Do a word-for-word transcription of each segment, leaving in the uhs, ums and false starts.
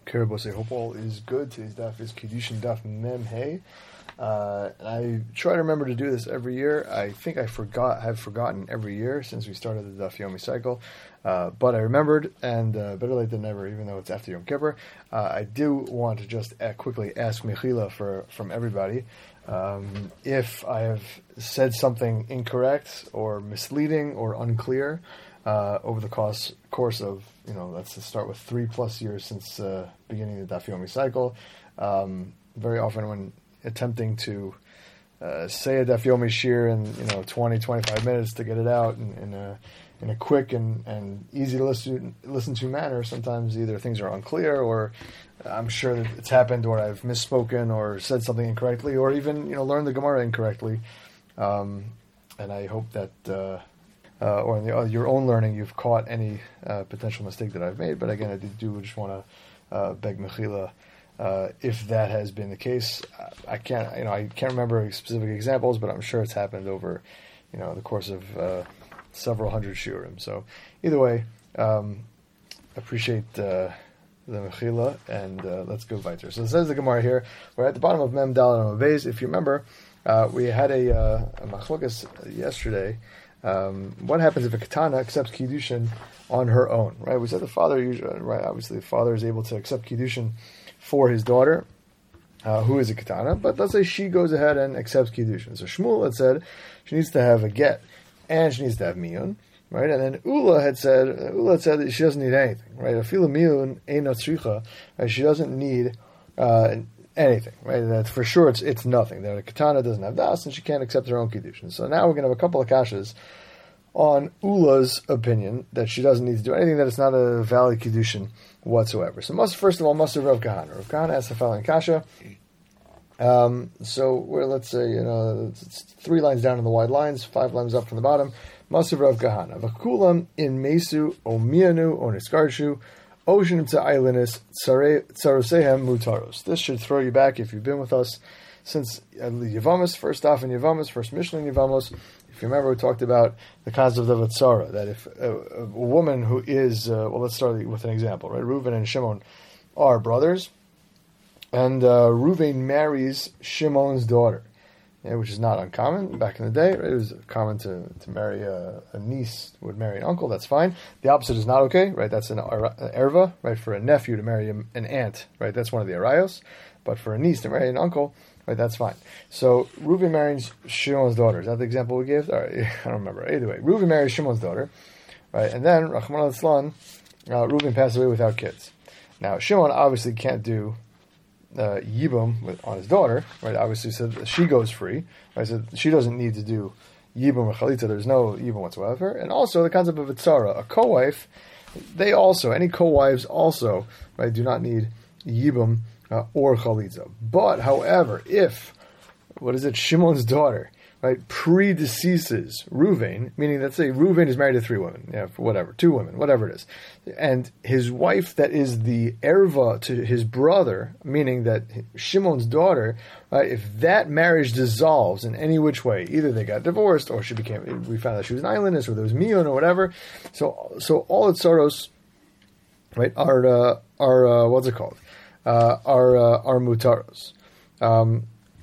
Kiribos, I hope all is good. Today's daf is Kiddushin Daf Mem Hey. Uh, I try to remember to do this every year. I think I forgot, have forgotten every year since we started the Daf Yomi cycle. Uh, but I remembered, and uh, better late than never, even though it's after Yom Kippur. Uh, I do want to just uh, quickly ask Mechila for from everybody um, if I have said something incorrect or misleading or unclear uh, over the course course of, you know, let's start with three plus years since uh, beginning the Daf Yomi cycle. Um, very often when attempting to uh, say a Daf Yomi shir in, you know, twenty, twenty-five minutes to get it out in, in a in a quick and, and easy to listen, listen to manner, sometimes either things are unclear or I'm sure that it's happened or I've misspoken or said something incorrectly or even, you know, learned the Gemara incorrectly. Um, and I hope that, uh, uh, or in the, uh, your own learning, you've caught any uh, potential mistake that I've made. But again, I do just want to uh, beg Mechila, uh, if that has been the case. I can't, you know, I can't remember specific examples, but I'm sure it's happened over, you know, the course of uh, several hundred shiurim. So either way, um, appreciate uh, the mechila, and uh, let's go weiter. So it says the Gemara here, we're at the bottom of Mem Daled and Mavez. If you remember, uh, we had a, uh, a machlokas yesterday. Um, what happens if a katana accepts kiddushin on her own? Right? We said the father usually, right? Obviously, the father is able to accept kiddushin for his daughter, uh, who is a katana. But let's say she goes ahead and accepts kiddushin. So Shmuel had said she needs to have a get, and she needs to have miyun, right? And then Ula had said, Ula had said that she doesn't need anything, right? Afilu miyun eina tzricha, right? She doesn't need uh, anything, right? That for sure it's it's nothing. That a katana doesn't have das, and she can't accept her own kiddushin. So now we're going to have a couple of kashas on Ula's opinion that she doesn't need to do anything, that it's not a valid kiddushin whatsoever. So must first of all, must have Rav Kahana. Rav Kahana asks the following kasha. Um, so we're, let's say, you know, it's three lines down in the wide lines, five lines up from the bottom. Masav Rav Kahana. Vakulam in Mesu, O Mianu, O Niskarshu, Ocean to Islandis, Tsarosehem Mutaros. This should throw you back if you've been with us since Yavamas, first off in Yavamas, first Mishnah in Yavamos. If you remember, we talked about the concept of a tzara, that if a, a woman who is, uh, well, let's start with an example, right? Reuven and Shimon are brothers. And uh, Reuven marries Shimon's daughter, yeah, which is not uncommon back in the day. Right? It was common to, to marry a, a niece who would marry an uncle. That's fine. The opposite is not okay, right? That's an, an erva, right? For a nephew to marry an aunt, right? That's one of the arayos. But for a niece to marry an uncle, right? That's fine. So Reuven marries Shimon's daughter. Is that the example we gave? All right, I don't remember. Either way, Reuven marries Shimon's daughter, right? And then Rachmana litzlan, uh, Reuven passed away without kids. Now Shimon obviously can't do Uh, Yibum with, on his daughter, right? Obviously, so she goes free. Right? So she doesn't need to do Yibum or Chalitza. There's no Yibum whatsoever. And also the concept of a tzara, a co-wife. They also, any co-wives also, right, do not need Yibum uh, or Chalitza. But, however, if what is it, Shimon's daughter, right, predeceases Reuven, meaning let's say Reuven is married to three women, yeah, whatever, two women, whatever it is, and his wife that is the erva to his brother, meaning that Shimon's daughter, right, if that marriage dissolves in any which way, either they got divorced or she became, we found out she was an islandess or there was miyun or whatever, so so all its sorrows, right, are uh, are uh, what's it called, uh, are uh, are mutaros. Um,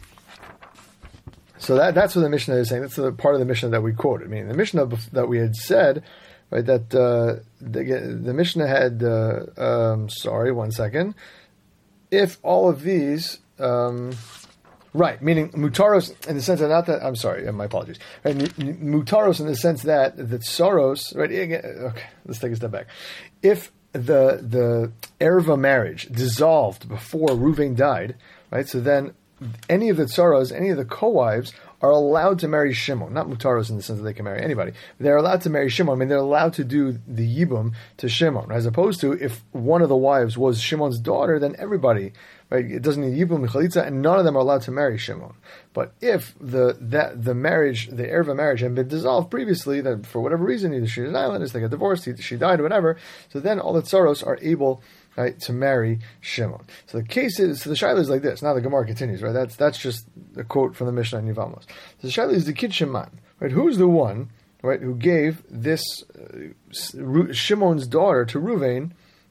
So that that's what the Mishnah is saying. That's the part of the Mishnah that we quoted. I mean, the Mishnah that we had said, right, that uh, the, the Mishnah had, uh, um, sorry, one second. If all of these, um, right, meaning mutaros in the sense that, not that, I'm sorry, my apologies. Right, mutaros in the sense that, that soros, right, okay, let's take a step back. If the, the erva marriage dissolved before Reuven died, right, so then any of the tsaras, any of the co-wives are allowed to marry Shimon. Not mutaros in the sense that they can marry anybody. They're allowed to marry Shimon. I mean, they're allowed to do the yibum to Shimon. As opposed to if one of the wives was Shimon's daughter, then everybody, right, it doesn't need yibum and chalitza, and none of them are allowed to marry Shimon. But if the that the marriage, the erva marriage, had been dissolved previously, that for whatever reason, either she's an islandess, they got divorced, she died, whatever, so then all the tsaros are able, right, to marry Shimon. So the case is, so the shaila is like this. Now the Gemara continues, right? That's that's just a quote from the Mishnah in Yevamos. So the shaila is the kid Shimon, right? Who's the one, right, who gave this uh, Shimon's daughter to Reuven,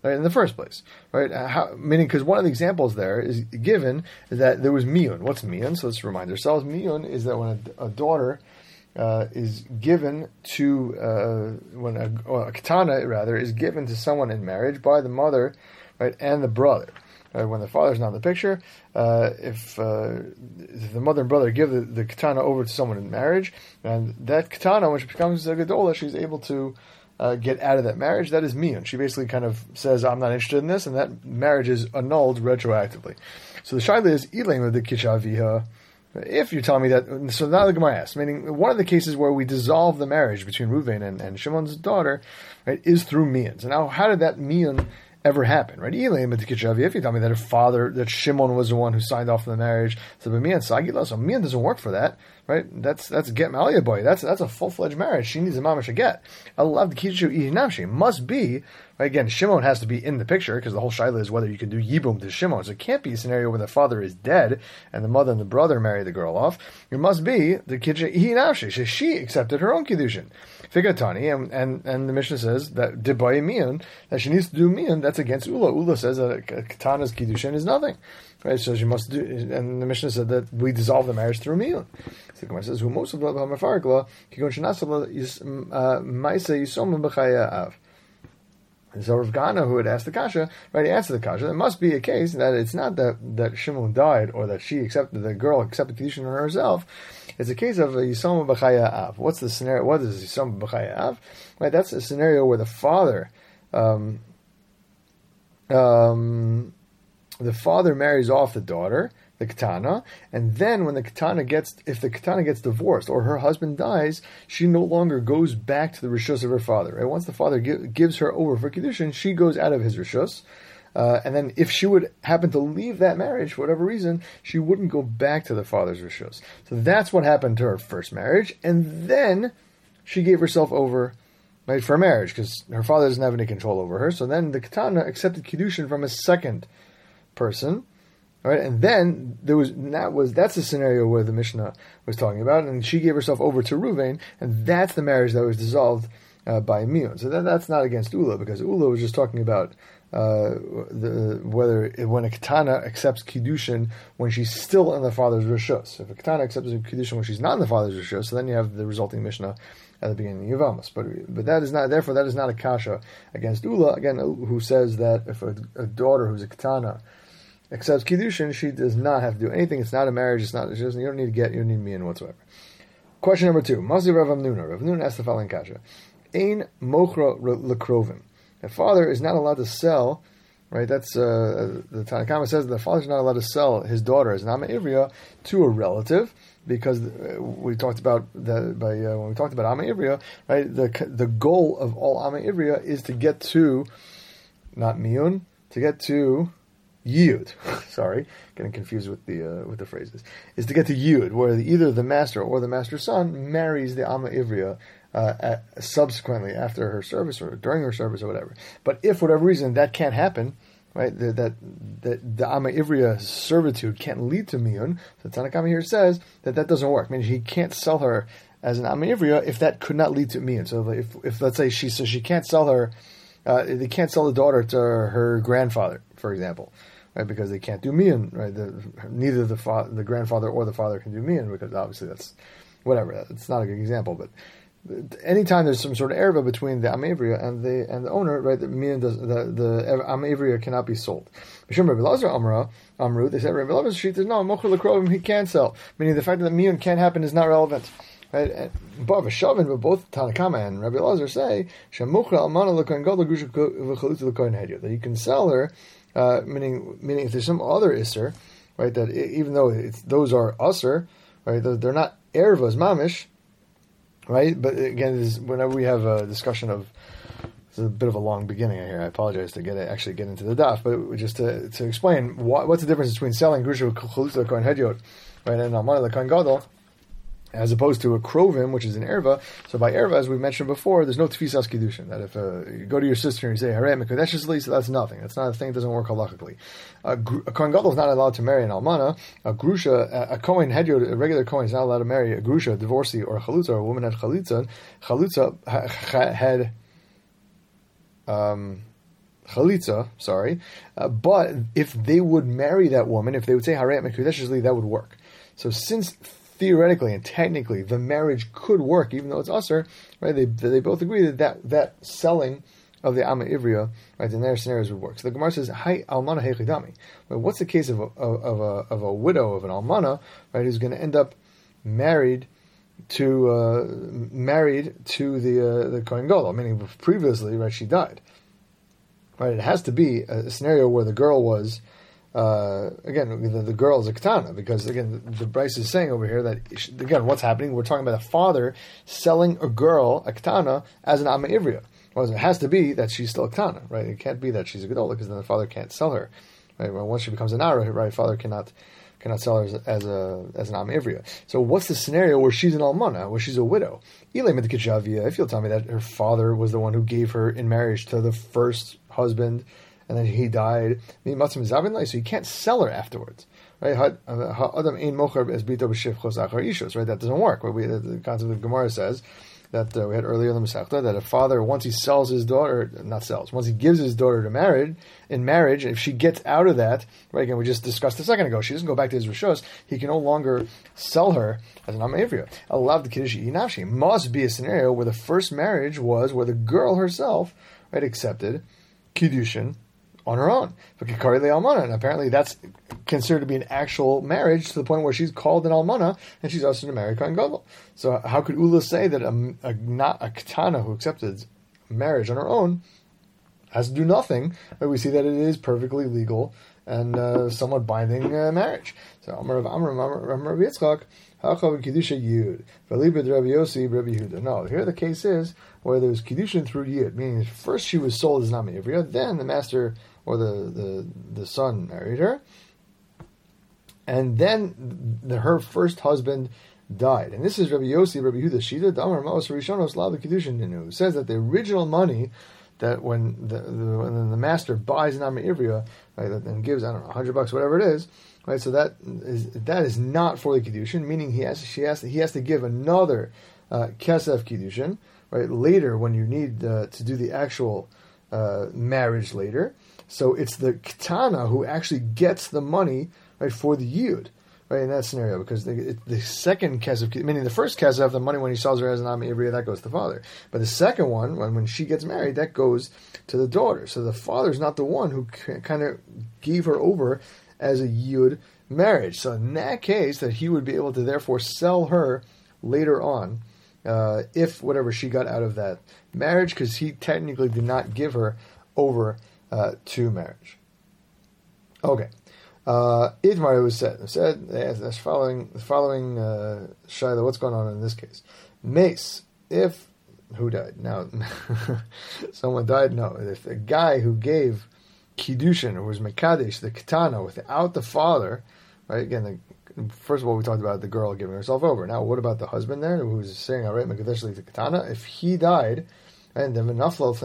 right, in the first place, right? How, meaning, because one of the examples there is given that there was miyun. What's miyun? So let's remind ourselves. Miyun is that when a, a daughter uh, is given to, uh, when a, or a katana rather is given to someone in marriage by the mother, right, and the brother. Right, when the father's not in the picture, uh, if, uh, if the mother and brother give the, the katana over to someone in marriage, and that katana, when she becomes a gedola, she's able to uh, get out of that marriage. That is miyun. She basically kind of says, "I'm not interested in this," and that marriage is annulled retroactively. So the shaila is ilim of the kishaviha. If you're telling me that, so now the Gemara asks, meaning one of the cases where we dissolve the marriage between Reuven and, and Shimon's daughter, right, is through miyun. So now, how did that miyun ever happen, right? If you tell me that her father, that Shimon was the one who signed off on the marriage, so miyan sagila, so miyan doesn't work for that, right? That's that's get malia boy. That's that's a full fledged marriage. She needs a mamash to get. I love the kishu ihinamshi. Must be, right? Again, Shimon has to be in the picture because the whole shaila is whether you can do yibum to Shimon. So it can't be a scenario where the father is dead and the mother and the brother marry the girl off. It must be the kishu ihinamshi. She accepted her own kiddushin. Figatani, and, and and the Mishnah says that dibay miyan, that she needs to do miyan. That's against Ula. Ula says that a katana's kiddushin is nothing, right? So she must do, and the Mishnah said that we dissolve the marriage through miyan. So the Gemara says, "Who most of the hamafarikla kigon shenasala ma'isa yisoma b'chaya av." So Rav Gana, who had asked the kasha, right, he answered the kasha. There must be a case that it's not that, that Shimon died or that she accepted, the girl accepted kiddushin on herself. It's a case of a Yisoma B'chaya Av. What's the scenario? What is Yisoma B'chaya Av? Right, that's a scenario where the father, um, um, the father marries off the daughter, the katana, and then when the katana gets, if the katana gets divorced or her husband dies, she no longer goes back to the rishus of her father. Right? Once the father give, gives her over for kiddushin, she goes out of his rishus. Uh, and then if she would happen to leave that marriage for whatever reason, she wouldn't go back to the father's rishus. So that's what happened to her first marriage. And then she gave herself over, right, for marriage because her father doesn't have any control over her. So then the katana accepted kiddushin from a second person. Right, and then there was that was that's the scenario where the Mishnah was talking about, and she gave herself over to Reuven, and that's the marriage that was dissolved uh, by miyun. So that, that's not against Ula because Ula was just talking about uh, the, whether it, when a katana accepts kiddushin when she's still in the father's rishus. If a katana accepts kiddushin when she's not in the father's rishus, so then you have the resulting Mishnah at the beginning of Yevamos. But but that is not therefore that is not a kasha against Ula again, who says that if a, a daughter who's a katana accepts kiddushin, she does not have to do anything. It's not a marriage. It's not. She doesn't, you don't need to get. You don't need miyan whatsoever. Question number two. Mazi Rav Amnuna. Rav Amnuna asked the following kasha: Ein mochra lekrovim. The father is not allowed to sell. Right. That's uh, the Tanna Kama says the father is not allowed to sell his daughter as an ama ivriya to a relative because we talked about that by uh, when we talked about ama ivriya. Right. The the goal of all ama ivriya is to get to not miyun to get to Yud, sorry, getting confused with the uh, with the phrases, is to get to Yud, where the, either the master or the master's son marries the Amma Ivriya uh, at, subsequently after her service or during her service or whatever. But if for whatever reason that can't happen, right, that that, that the Amma Ivriya servitude can't lead to Miyun, so Tanna Kama here says that that doesn't work. I mean, he can't sell her as an Amma Ivriya if that could not lead to Miyun. So if, if let's say she so she can't sell her, uh, they can't sell the daughter to her grandfather, for example. Right, because they can't do miyan, right? The, neither the fa- the grandfather or the father can do miyan because obviously that's whatever. It's not a good example, but anytime there's some sort of erva between the amavriya and the and the owner, right? The miyan does the the amavriya cannot be sold. B'shem Rabbi Lazar Amra Amru, they said Rabbi Lazar's sheet is no mochel lekrovim he can sell, meaning the fact that the miyan can't happen is not relevant. Right? But but both Tanna Kama and Rabbi Lazar say that you can sell her. Uh, meaning, meaning, if there's some other isser, right, that it, even though it's, those are usser, right, they're, they're not ervas mamish, right. But again, this, whenever we have a discussion of, it's a bit of a long beginning here. I apologize to get actually get into the daf, but just to to explain what, what's the difference between selling grusha chalutza kohen hedyot, right, and almana kohen gadol, as opposed to a krovim, which is an erva. So by erva, as we mentioned before, there's no tefisas kiddushin. That if uh, you go to your sister and you say harei mekudeshes li, so that's nothing. That's not a thing. It doesn't work halachically. Uh, a kohen gadol is not allowed to marry an almana. A grusha, a, a kohen hedyot, a regular kohen is not allowed to marry a grusha, a divorcee, or a chalutza, or a woman had chalitza. Chalutza ha, ha, had um, chalitza, sorry, uh, but if they would marry that woman, if they would say harayat mekudeshes li, that would work. So since theoretically and technically the marriage could work, even though it's usher, right? They they both agree that that, that selling of the Amma Ivriya, right, in their scenarios would work. So the Gemara says, "Hi almana hechidami." Well, what's the case of a, of a of a widow of an almana, right, who's going to end up married to uh, married to the uh, the Kohen Gadol, meaning previously, right, she died. Right, it has to be a scenario where the girl was, uh, again, the, the girl is a katana, because again, the, the Bryce is saying over here that, again, what's happening? We're talking about a father selling a girl, a katana, as an Amma Ivriya. Well, it has to be that she's still a katana, right? It can't be that she's a Gedola, because then the father can't sell her. Right? Well, once she becomes an Ara, right, father cannot cannot sell her as, as a as an Amma Ivriya. So what's the scenario where she's an almana, where she's a widow? If you'll tell me that her father was the one who gave her in marriage to the first husband, and then he died, so you can't sell her afterwards. Right? That doesn't work. Right? We, the concept of Gemara says that uh, we had earlier in the Masechta, that a father, once he sells his daughter, not sells, once he gives his daughter to marriage, in marriage, if she gets out of that, right, again, we just discussed a second ago, she doesn't go back to his Rishos, he can no longer sell her as an Amma Ivriya. Allah the Kiddush Inafshi must be a scenario where the first marriage was where the girl herself, right, accepted Kiddushin on her own. And apparently that's considered to be an actual marriage to the point where she's called an almana and she's also to marry Kohen Gadol. So how could Ula say that a, a, not a katana who accepted marriage on her own has to do nothing? But we see that it is perfectly legal and uh, somewhat binding uh, marriage. So Amar Rav Amar Rav Yitzchak Hachav Kiddusha Yud V'libed Rabbi Yossi Rabbi Yehuda. No, here the case is where there's Kiddushin through Yud, meaning first she was sold as an Amma Ivriya, then the master or the, the, the son married her, and then the, her first husband died. And this is Rabbi Yossi, Rabbi Yehuda Shita Damar Maos Rishonos Lav Kiddushin Ninu, who says that the original money that when the, the when the master buys an Amma Ivriya, right, and gives, I don't know, a hundred bucks, whatever it is, right, so that is that is not for the Kiddushin, meaning he has she has to, he has to give another uh, Kesef Kiddushin, right, later when you need uh, to do the actual uh, marriage later. So it's the katana who actually gets the money, right, for the yud, right, in that scenario, because the, it, the second kesef, meaning the first kesef, the money when he sells her as an Amma Ivriya, that goes to the father. But the second one, when, when she gets married, that goes to the daughter. So the father's not the one who c- kind of gave her over as a yud marriage. So in that case, that he would be able to therefore sell her later on, uh, if whatever she got out of that marriage, because he technically did not give her over Uh, to marriage. Okay. Uh, Itmar was said, said as following, following uh, Shaila, what's going on in this case? Mace, if, who died? Now, someone died? No. If the guy who gave Kiddushin, or was Mekadesh, the Katana, without the father, right, again, the, first of all, we talked about the girl giving herself over. Now, what about the husband there, who was saying, all right, Mekadesh, the Katana? If he died, and then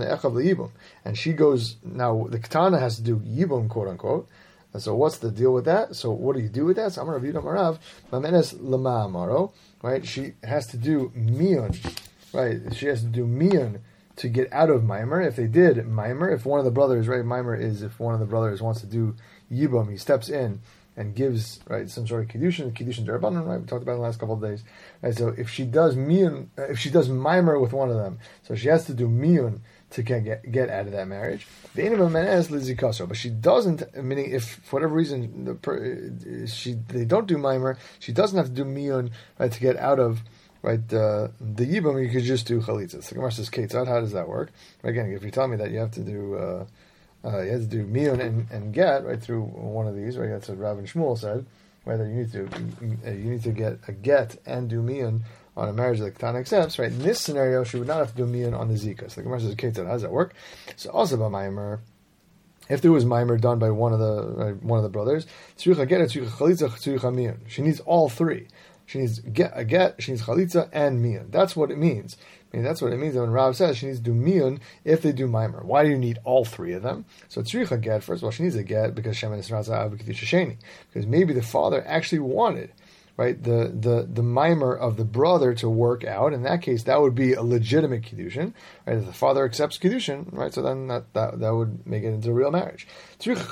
and she goes, now the katana has to do yibum, quote unquote. And so what's the deal with that? So what do you do with that? So Amar Rav Yudah Marav, Mamenes Lama Amaro, right? She has to do miyun, right? She has to do miyun to get out of Maimer. If they did Maimer, if one of the brothers, right, Maimer is if one of the brothers wants to do yibum, he steps in and gives, right, some sort of kiddushin, kiddushin derabanan, right? We talked about it in the last couple of days. Right, so if she does miyun, if she does mimer with one of them, so she has to do miyun to get get out of that marriage. The end of a man is lizikaso, but she doesn't. Meaning, if for whatever reason the per, she they don't do mimer, she doesn't have to do miyun, right, to get out of, right, uh, the yibum. You could just do chalitza. So Gemara says, Ketzad, how does that work? Again, if you tell me that you have to do. Uh, Uh, you have to do miyun and, and get, right, through one of these, right? That's what Rav and Shmuel said. Whether you need to you need to get a get and do miyun on a marriage that the Ketana accepts, right? In this scenario, she would not have to do miyun on the zika. So the Gemara says, "Okay, how does that work?" So also about maimer, if there was maimer done by one of the right, one of the brothers, she needs all three. She needs get a get, she needs chalitza and miyun. That's what it means. I mean, that's what it means when Rav says she needs to do miyun if they do maimer. Why do you need all three of them? So tzricha get, first of all, she needs a get because shemen is raza av b'kedusha sheni. Because maybe the father actually wanted, right, the, the, the mimer of the brother to work out. In that case, that would be a legitimate kiddushin, right? If the father accepts kiddushin, right, so then that, that, that would make it into a real marriage. Because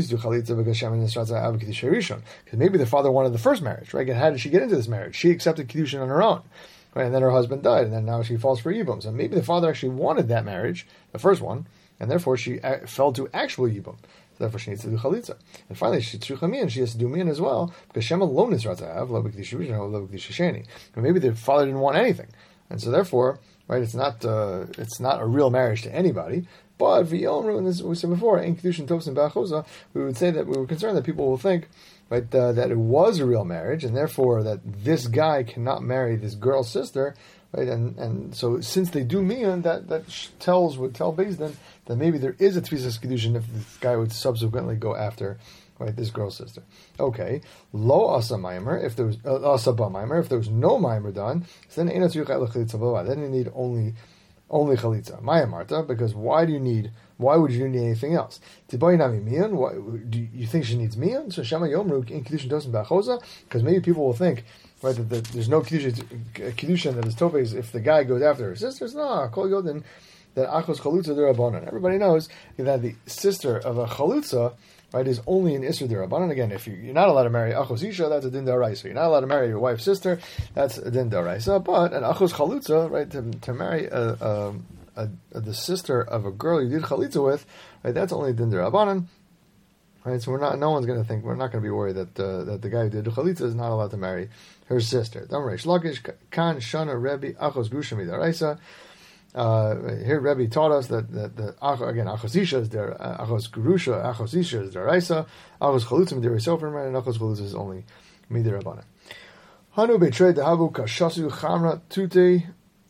maybe the father wanted the first marriage, right? And how did she get into this marriage? She accepted kiddushin on her own, right? And then her husband died, and then now she falls for yibum. So maybe the father actually wanted that marriage, the first one, and therefore she fell to actual yibum. Therefore, she needs to do chalitza. And finally, she and she has to do mian as well, because Shem alone is ratzav, lo b'kedusha rishon, lo b'kedusha sheni. And maybe the father didn't want anything, and so therefore, right, it's not uh, it's not a real marriage to anybody. But v'yomru, and this is what we said before, in kedushin tovsin ba'achosa, we would say that we were concerned that people will think, right, uh, that it was a real marriage, and therefore that this guy cannot marry this girl's sister. Right, and, and so since they do mian, that that tells would tell Beis Din that maybe there is a tfisas kedushin if this guy would subsequently go after, right, this girl's sister. Okay, lo asa maimer, if there was uh, asa ba maimer, if there was no maimer done, so then ain't chalitza. Then you need only only chalitza. Maya Marta, because why do you need? Why would you need anything else? Tiboy mian. Why do you think she needs mian? So shema yomru in kedushin dosin ba'choza, because maybe people will think, right, that the, there's no kedushin, kedushin that is tofes if the guy goes after her sisters. No, kol yodin that achos chalutza derabanan. Everybody knows that the sister of a chalutza, right, is only an isser derabanan. Again, if you, you're not allowed to marry achos isha, that's a din daraisa. You're not allowed to marry your wife's sister, that's a din daraisa. But an achos chalutza, right, to, to marry a, a, a, a, the sister of a girl you did chalitza with, right, that's only a din derabanan. Right, so we're not. No one's going to think. We're not going to be worried that uh, that the guy who did the chalitza is not allowed to marry her sister. Damreish Lakish Kan Shana Rebbe Achos Grusha Midaraisa. Here Rebbe taught us that that the again Achos Isha is there. Achos Grusha Achos Isha is deraisa. Achos Chalutza Midaraisa and Achos Chalutza is only Midarabana. Hanu betrayed the Habu Kashasu Chamra Tute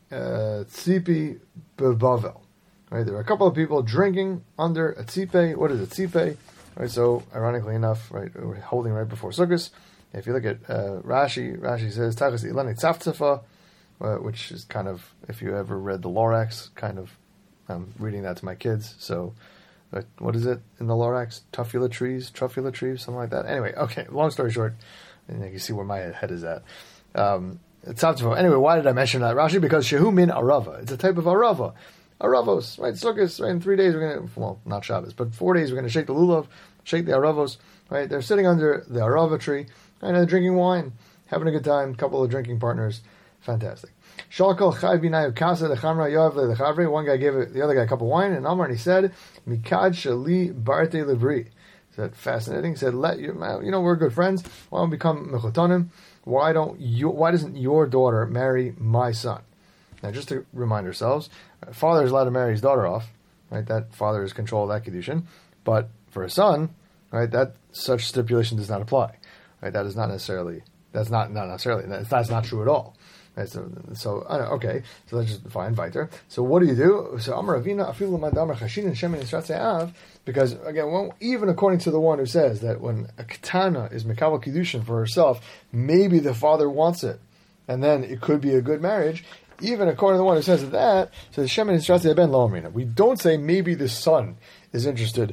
Tzipi Bebavel. Right, there are a couple of people drinking under a tzipe. What is a tzipe? Right, so ironically enough, right, we're holding right before Sukkot. If you look at uh, Rashi, Rashi says Tachas Ilani Tzaftzfa, uh, which is kind of, if you ever read the Lorax, kind of, I'm reading that to my kids. So, uh, what is it in the Lorax? Tuffula trees, truffula trees, something like that. Anyway, okay. Long story short, and you can see where my head is at. Um, Tzaftzfa. Anyway, why did I mention that Rashi? Because Shehu min Arava. It's a type of Arava. Aravos, right? Sukkot, right? In three days we're going to, well, not Shabbos, but four days we're going to shake the lulav, shake the Aravos, right? They're sitting under the Arava tree, right? And they're drinking wine, having a good time, couple of drinking partners. Fantastic. Shalkal Chayv Binayu Kasa, the Chamra Yoav Le, the Chavre. One guy gave it, the other guy a cup of wine, and Amar, and he said, Mikad Shali Barte Livri. Is that fascinating? He said, let you, you know, we're good friends. Why don't we become Mechotonim? Why don't you, why doesn't your daughter marry my son? Now, just to remind ourselves, father is allowed to marry his daughter off, right? That father is control of that kedushin. But for a son, right, that such stipulation does not apply, right? That is not necessarily. That's not not necessarily. That's, that's not true at all. Right? So, so uh, okay. So let's just find weiter. So what do you do? So Amar Avina afilu madamar chashin and shemin nisratzeav. Because again, well, even according to the one who says that when a ketana is mekabel kedushin for herself, maybe the father wants it, and then it could be a good marriage. Even according to the one who says that, says Shemin Nisratze Ben Lo Amrina. We don't say maybe the son is interested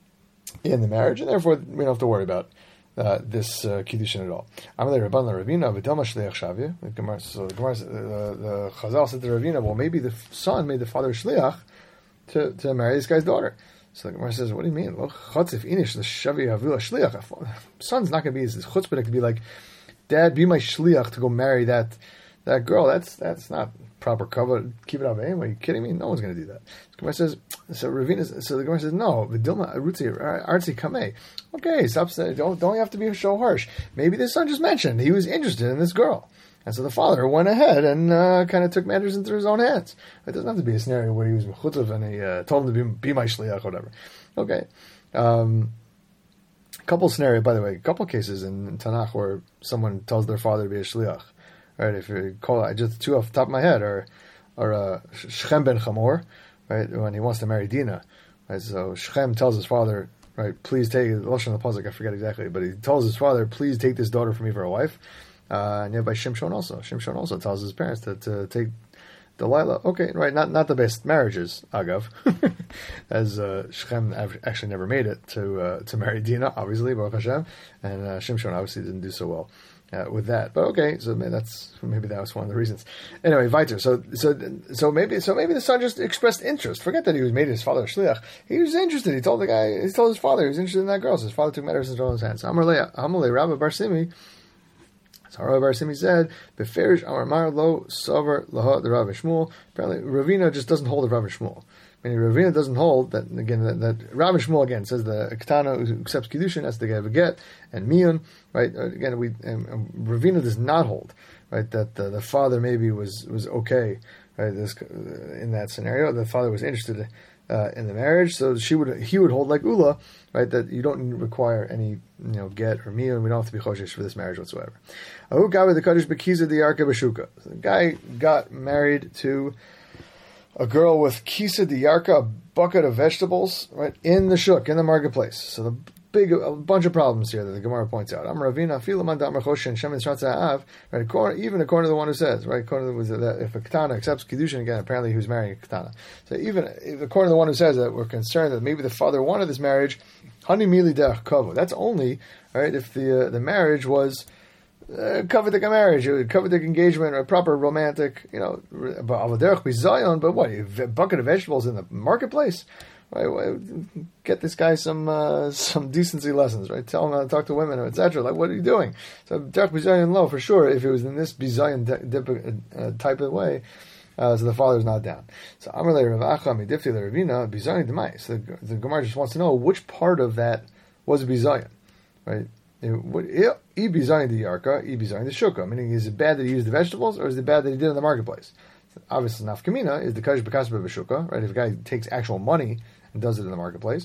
in the marriage, and therefore we don't have to worry about uh, this uh, kiddushin at all. Amalei Rabban Ravina v'Dama Shliach Shavia. The Gemara, so the Gemara, the, the Chazal said to Ravina, well, maybe the son made the father shliach to, to marry this guy's daughter. So the Gemara says, what do you mean? Well, chatzif inish the Shavia Havila shliach. Son's not going to be his chutzpah. It could be like, Dad, be my shliach to go marry that. That girl, that's that's not proper cover. Keep it up, eh? Are you kidding me? No one's going to do that. The Gemara says, so Ravina, so the Gemara says, no, Vidilma Arutzi Artzi Kameh. Okay, stop saying, don't don't you have to be so harsh. Maybe the son just mentioned he was interested in this girl, and so the father went ahead and uh, kind of took matters into his own hands. It doesn't have to be a scenario where he was mechutzav and he uh, told him to be, be my shliach, whatever. Okay. Um, couple scenario, by the way, a couple cases in, in Tanakh where someone tells their father to be a shliach. Right, if you call it just two off the top of my head, or or uh, Shechem ben Chamor, right, when he wants to marry Dinah, right? So Shechem tells his father, right, please take Lashon Pasuk, I forget exactly, but he tells his father, please take this daughter from me for a wife. Uh, and yeah, by Shimshon also, Shimshon also tells his parents to, to take Delilah. Okay, right. Not not the best marriages, Agav, as uh, Shechem actually never made it to uh, to marry Dinah, obviously, Baruch Hashem, and uh, Shimshon obviously didn't do so well uh, with that. But okay, so maybe that's maybe that was one of the reasons. Anyway, Viter. So so so maybe so maybe the son just expressed interest. Forget that he was made his father a shliach. He was interested. He told the guy. He told his father he was interested in that girl. So his father took matters into his hands. Amalei Amalei Rabbi Bar Simi. So Rabbi Bar Simi said, "Beferish Amar Mar Lo Sover Laha the Rav Shmuel." Apparently, Ravina just doesn't hold the Rav Shmuel. Meaning, Ravina doesn't hold that again. That, that Rav Shmuel again says the Ketana who accepts kiddushin has to get a get and miyun. Right again, we um, um, Ravina does not hold right that the, the father maybe was was okay. Right, this uh, in that scenario, the father was interested uh, in the marriage, so she would he would hold like Ula, right? That you don't require any you know get or miyun. We don't have to be choshesh for this marriage whatsoever. Ahu gavi the kaddish bekiza the yarka b'shuka. The guy got married to a girl with kisa di yarka, a bucket of vegetables, right, in the shuk, in the marketplace. So the big, a bunch of problems here that the Gemara points out. Amar Ravina, filaman da'amar choshen, shemin shratza av, right, according, even according to the one who says, right, according to the, that if a katana accepts kiddushin, again, apparently he was marrying a katana. So even, according to the one who says that, we're concerned that maybe the father wanted this marriage, hani mili derech kavo. That's only, right, if the uh, the marriage was Uh, covered the marriage, covered the engagement, a proper romantic, you know, but what, a bucket of vegetables in the marketplace? Right, get this guy some uh, some decency lessons, right? Tell him how to talk to women, et cetera. Like, what are you doing? So, derech bizayon low for sure. If it was in this bizayon uh, type of way, uh, so the father's not down. So, Amar le Rav Acha midifti le Ravina bizayon demai. So the, the Gemara just wants to know which part of that was bizayon, right? E bizayin the yarka, e bizayin the shuka. Meaning, is it bad that he used the vegetables, or is it bad that he did it in the marketplace? So obviously, nafkamina is the kadosh b'kasba b'shuka, right? If a guy takes actual money and does it in the marketplace,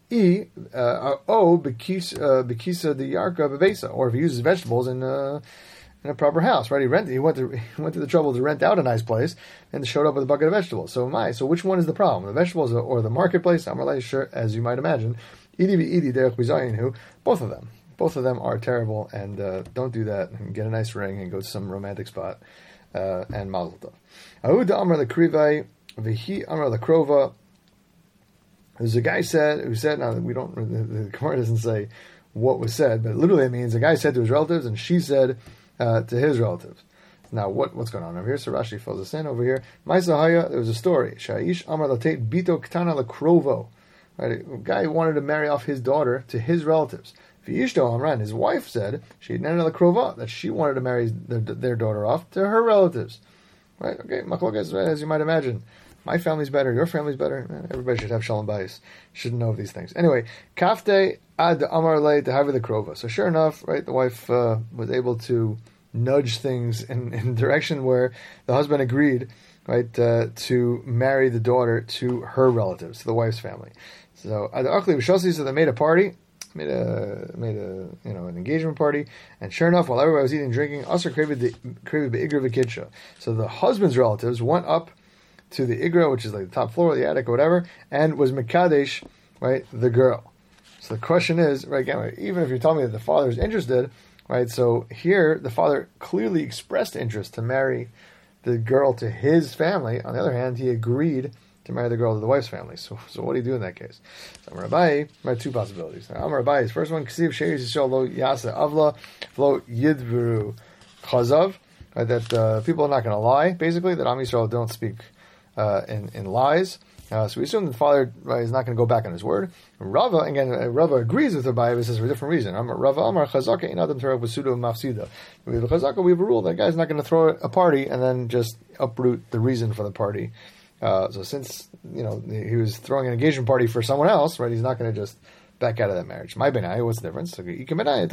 e uh, o b'kisa b'kisa the yarka b'besa, or if he uses vegetables in uh, in a proper house, right? He rent, he went to he went to the trouble to rent out a nice place and showed up with a bucket of vegetables. So am I. So which one is the problem, the vegetables or the marketplace? I'm really sure, as you might imagine, idi v'idi derech bizayin who both of them. Both of them are terrible, and uh, don't do that. And get a nice ring and go to some romantic spot uh, and mazel tov. Ahu da amar lekrivai v'hi amar lekrova. There's a guy said who said. Now we don't. The, the Gemara doesn't say what was said, but literally it means a guy said to his relatives, and she said uh, to his relatives. Now what what's going on over here? So Rashi fills us in over here. Ma'aseh there was a story. Sha'ish amar latet bito ketana lekrovo. Right, a guy wanted to marry off his daughter to his relatives. V'ishto Amran, his wife said she had nana krova that she wanted to marry their, their daughter off to her relatives. Right? Okay, machlokas, as you might imagine, my family's better, your family's better. Everybody should have shalom bayis. Should know of these things. Anyway, kafte ad amar le to have the krova. So sure enough, right, the wife uh, was able to nudge things in, in a direction where the husband agreed, right, uh, to marry the daughter to her relatives, to the wife's family. So ad akli v'shosi, so they made a party. Made a made a you know an engagement party, and sure enough, while everybody was eating and drinking, Asr created the created the igra v'kidsha. So the husband's relatives went up to the igra, which is like the top floor, the attic, or whatever, and was mekadesh, right, the girl. So the question is, right, again, even if you tell me that the father is interested, right, so here the father clearly expressed interest to marry the girl to his family. On the other hand, he agreed to marry the girl to the wife's family. So, so what do you do in that case? So, Amar Abaye, there are two possibilities. Amar Abaye, first one, K'siv Sheir Yisrael Lo Yasa Avla Lo Yidvru Chazav, right, that uh, people are not going to lie, basically, that Am Yisrael don't speak uh, in, in lies. Uh, so we assume the father right, is not going to go back on his word. Rava, again, uh, Rava agrees with Abaye, but says for a different reason. Amar Rava Amar Chazaka in Adam Torah Basudo Mafsida. We have a Chazaka, we have a rule that guy's not going to throw a party and then just uproot the reason for the party. Uh, so since, you know, he was throwing an engagement party for someone else, right, he's not going to just back out of that marriage. My benai, what's the difference? So, it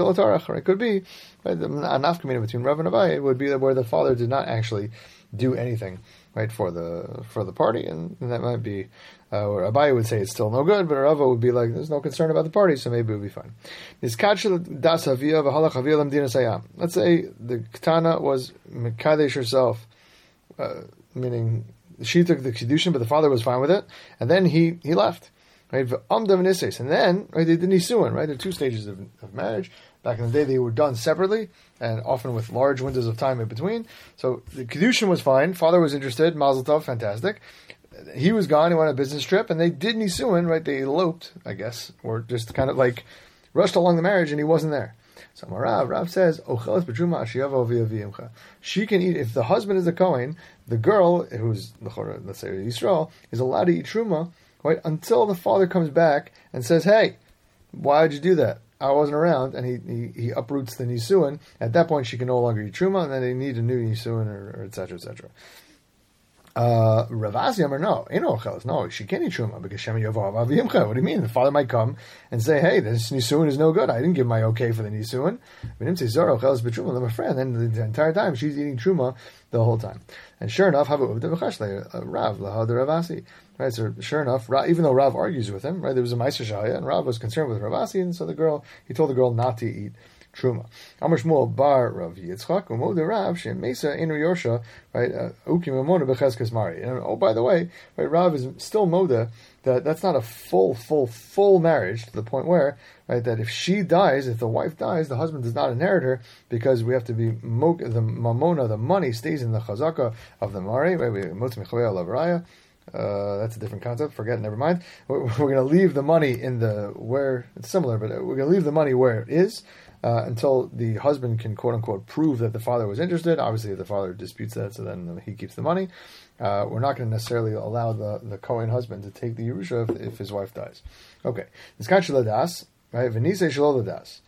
could be, right, a nafkamina between Rav and Abaye would be where the father did not actually do anything, right, for the for the party, and, and that might be, uh, where Abaye would say it's still no good, but Rava would be like, there's no concern about the party, so maybe it would be fine. Let's say the Ketana was Mekadesh herself, uh, meaning she took the kiddushin, but the father was fine with it, and then he, he left. Right, and then right, they did nisuin. Right, there are two stages of, of marriage. Back in the day, they were done separately, and often with large windows of time in between. So the Kedushin was fine. Father was interested. Mazel tov, fantastic. He was gone. He went on a business trip, and they did Nisuin, right? They eloped, I guess, or just kind of like rushed along the marriage, and he wasn't there. So Rav, Rav says, Ocheles b'truma ashiyavo v'yaviyimcha. She can eat, if the husband is a Kohen, the girl, who's, let's say, Yisrael, is allowed to eat truma, right, until the father comes back and says, hey, why did you do that? I wasn't around, and he, he, he uproots the Nisuin. At that point, she can no longer eat truma, and then they need a new Nisuin, or, or et cetera, et cetera. Uh, Ravasi Amar, no, no, she can't eat truma because Shem Yavav Aviyimcha. What do you mean? The father might come and say, "Hey, this nisuin is no good. I didn't give my okay for the nisuin." But him say Zara Chelas b'truma. I'm a friend. And the entire time she's eating truma the whole time. And sure enough, Havu Uvda Rav Lahad Ravasi. Right. So sure enough, Rav, even though Rav argues with him, right, there was a Meiser Shaya, and Rav was concerned with Ravasi, and so the girl, he told the girl not to eat truma. Amar Shmuel bar Rav Yitzchak umod Rav shem Mesa in Yorsha, right? Ukim Amona becheskes mari. And oh, by the way, right, Rav is still moda that that's not a full, full, full marriage to the point where, right, that if she dies, if the wife dies, the husband does not inherit her because we have to be mo- the mamona, the money stays in the chazaka of the mari. Right, we motz mechavei alavraya. Uh, that's a different concept. Forget. Never mind. We're, we're going to leave the money in the where it's similar, but we're going to leave the money where it is. Uh, until the husband can, quote-unquote, prove that the father was interested. Obviously, if the father disputes that, so then he keeps the money. Uh, we're not going to necessarily allow the, the Kohen husband to take the Yerusha if, if his wife dies. Okay. This kind das, right? V'nisei shelo das.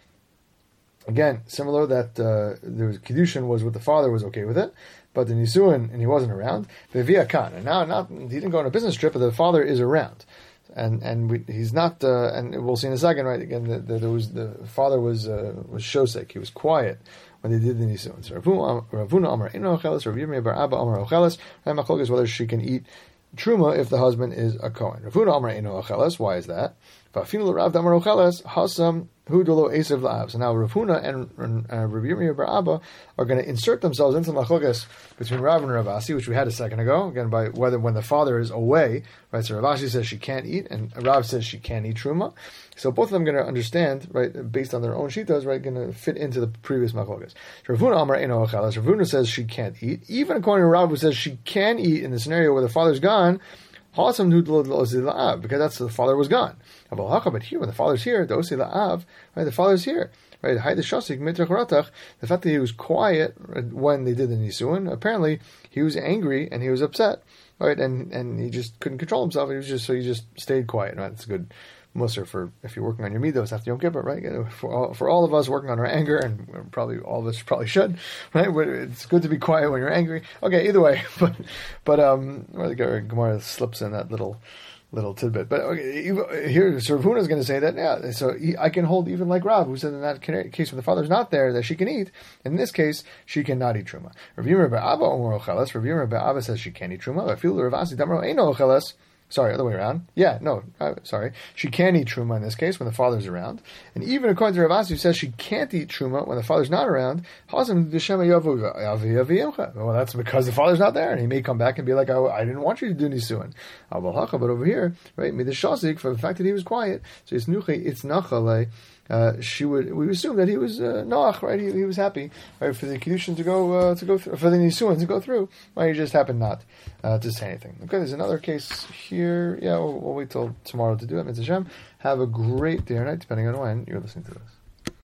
Again, similar that uh, there was Kiddushin was what the father was okay with it, but the Nisuin, and he wasn't around. V'via kan. And now, not, he didn't go on a business trip, but the father is around. And and we, he's not, uh, and we'll see in a second, right? Again, the, the, there was the father was uh, was shosek. He was quiet when they did the nisuin. So Ravuna Amar Ino Ocheles, Rav Yirmiyah bar Abba Amar Ocheles. And Machlok is whether she can eat truma if the husband is a Kohen. Ravuna Amar Ino Ocheles. Why is that? Va'afinu Rav Amar Ocheles Hasam Hu Dolo Esav La'av. So now Rav Huna and uh, Rav Yirmiyah bar Abba are going to insert themselves into the Machlokes between Rav and Ravasi, which we had a second ago. Again, by whether when the father is away, right? So Ravashi says she can't eat, and Rav says she can't eat truma. So both of them are going to understand, right, based on their own shitas, right, going to fit into the previous Machlokes. So Rav Huna Amar Eno Ocheles. Rav Huna says she can't eat, even according to Rav, who says she can eat in the scenario where the father's gone. Because that's the father was gone. But here, when the father's here, right, the father's here. Right, the fact that he was quiet when they did the nisuin, apparently he was angry and he was upset, right, and and he just couldn't control himself. He was just so he just stayed quiet. Right, it's a good musar for if you're working on your midos after Yom Kippur, right? For all, for all of us working on our anger, and probably all of us probably should, right? It's good to be quiet when you're angry. Okay, either way, but but um, well, Gemara slips in that little. Little tidbit, but okay, here, so Rav Huna is going to say that, yeah, so he, I can hold even like Rav, who said in that case when the father's not there, that she can eat. In this case, she cannot eat truma. Rav Yirmiyah bar Abba Omer Ocheles. Rav Yirmiyah bar Abba says she can't eat truma. I feel the Ravasi Damro Eino Ocheles. Sorry, other way around. Yeah, no, uh, sorry. She can eat truma in this case when the father's around. And even according to Ravasi, who says she can't eat truma when the father's not around, well, that's because the father's not there, and he may come back and be like, oh, I didn't want you to do nisuin. But over here, right, midashasik, for the fact that he was quiet, so it's nuche, it's nachale. Uh, she would. We assume that he was uh, noach, right? He, he was happy, right, for the kiddushin to go uh, to go through, for the nisuin to go through. Right, he just happened not uh, to say anything. Okay, there's another case here. Yeah, we'll, we'll wait till tomorrow to do it. Mitzvah Hashem. Have a great day or night, depending on when you're listening to this.